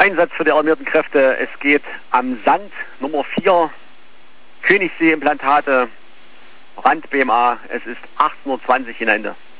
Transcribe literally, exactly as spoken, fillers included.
Einsatz für die alarmierten Kräfte. Es geht am Sand Nummer vier, Königssee-Implantate, Rand B M A. Es ist achtzehn Uhr zwanzig in Ende.